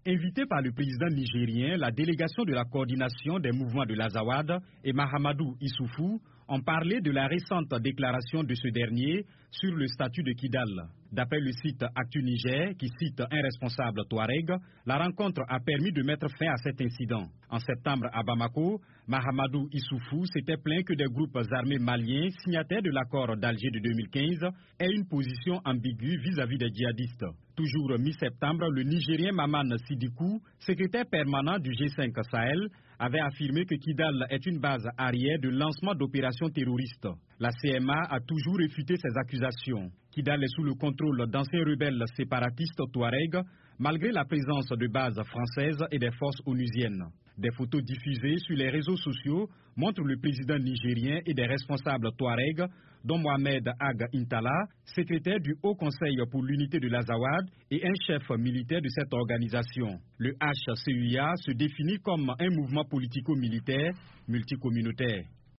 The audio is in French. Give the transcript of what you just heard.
Invité par le président nigérien, la délégation de la coordination des mouvements de l'Azawad et Mahamadou Issoufou ont parlé de la récente déclaration de ce dernier sur le statut de Kidal. D'après le site Actu Niger, qui cite un responsable Touareg, la rencontre a permis de mettre fin à cet incident. En septembre à Bamako, Mahamadou Issoufou s'était plaint que des groupes armés maliens, signataires de l'accord d'Alger de 2015, aient une position ambiguë vis-à-vis des djihadistes. Toujours mi-septembre, le Nigérien Maman Sidikou, secrétaire permanent du G5 Sahel, avait affirmé que Kidal est une base arrière de lancement d'opérations terroristes. La CMA a toujours réfuté ces accusations. Kidal est sous le contrôle d'anciens rebelles séparatistes touaregs, malgré la présence de bases françaises et des forces onusiennes. Des photos diffusées sur les réseaux sociaux montrent le président nigérien et des responsables touaregs, dont Mohamed Ag Intala, secrétaire du Haut Conseil pour l'unité de l'Azawad et un chef militaire de cette organisation. Le HCUA se définit comme un mouvement politico-militaire multicommunautaire.